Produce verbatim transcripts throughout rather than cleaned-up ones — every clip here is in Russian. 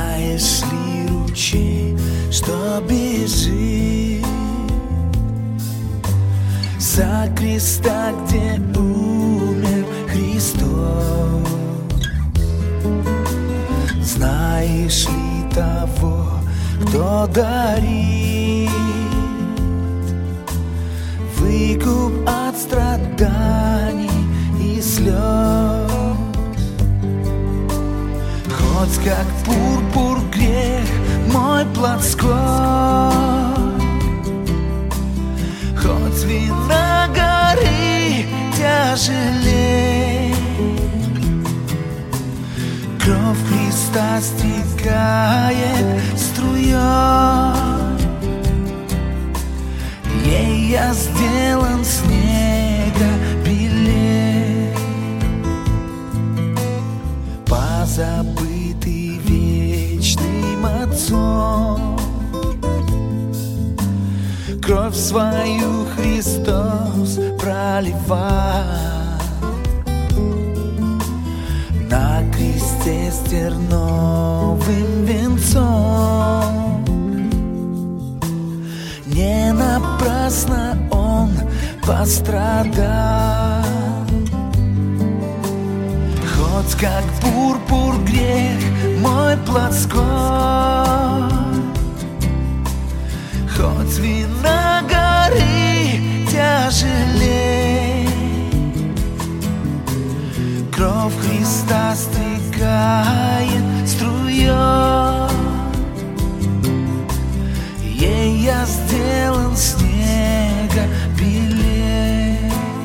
Знаешь ли ручей, что бежит за креста, где умер Христос? Знаешь ли того, кто дарит выкуп от страданий и слез? Хоть как пурпур грех мой плотской, хоть вина горы тяжелей, кровь Христа стекает струей, ей я сделан снега белей, позабытый вечным Отцом. Кровь свою Христос проливал, на кресте с терновым венцом. Не напрасно Он пострадал. Хоть как пурпур грех мой плотской, хоть вина горы тяжелей, кровь Христа стекает струей, ей я сделан снега белей.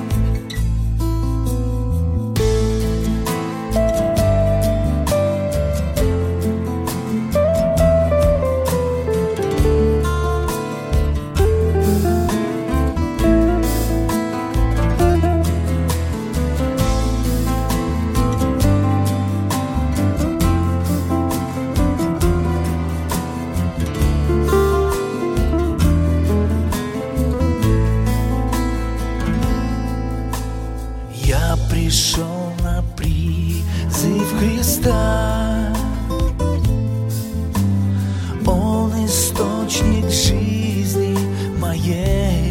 Я пришел на призыв Христа, Он источник жизни моей.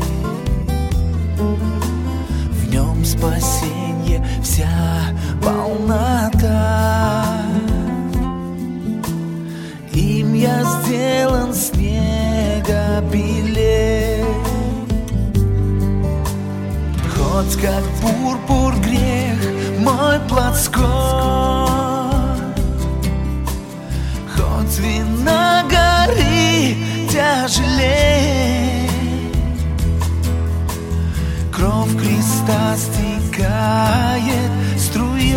В Нем спасенье, вся полнота, им я сделан снега белей. Хоть как пурпур грех мой плотской, хоть вина горы тяжелей, кровь Христа стекает струей,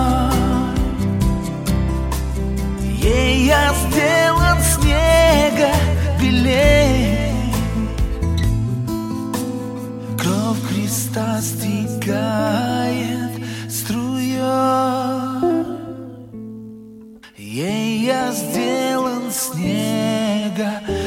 ей я сделан снега белей. Кровь Христа стекает струей, ей я сделан снега